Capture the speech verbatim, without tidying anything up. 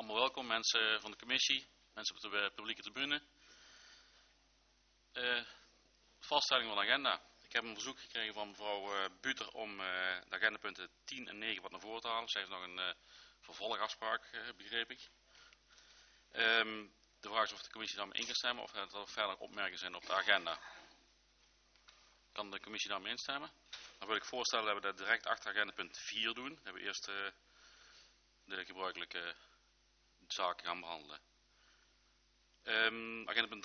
Allemaal welkom, mensen van de commissie, mensen op de publieke tribune. Uh, vaststelling van de agenda. Ik heb een verzoek gekregen van mevrouw uh, Buter om uh, de agendapunten tien en negen wat naar voren te halen. Zij heeft nog een uh, vervolgafspraak, uh, begreep ik. Um, de vraag is of de commissie daarmee in kan stemmen of er nog verder opmerkingen zijn op de agenda. Kan de commissie daarmee instemmen? Dan wil ik voorstellen dat we dat direct achter agendapunt vier doen. Dan hebben we eerst uh, de gebruikelijke zaken gaan behandelen. Um, agendapunt